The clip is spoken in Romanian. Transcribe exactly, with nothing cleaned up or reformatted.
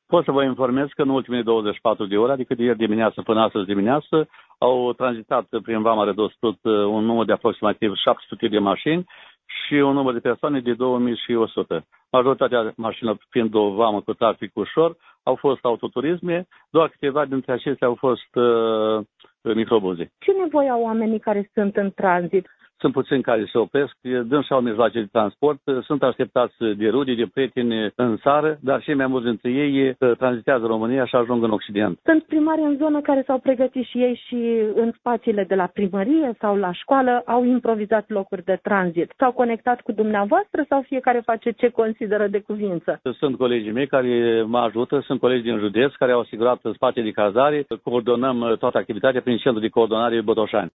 Pot să vă informez că în ultimele douăzeci și patru de ore, adică de ieri dimineață până astăzi dimineață, au tranzitat prin Vama Rădostot un număr de aproximativ șapte sute de mașini și un număr de persoane de două mii o sută. Majoritatea mașinilor fiind o vamă cu trafic ușor, au fost autoturisme, doar câteva dintre acestea au fost uh, microbuze. Ce nevoie au oamenii care sunt în tranzit? Sunt puțini care se opresc, dâns au mijloace de transport, sunt așteptați de rude, de prieteni în țară, dar cei mai mulți dintre ei tranzitează România și ajung în Occident. Sunt primari în zonă care s-au pregătit și ei și în spațiile de la primărie sau la școală au improvizat locuri de tranzit. S-au conectat cu dumneavoastră sau fiecare face ce consideră de cuvință? Sunt colegii mei care mă ajută, sunt colegi din județ care au asigurat spații de cazare, coordonăm toată activitatea prin centrul de coordonare Botoșani.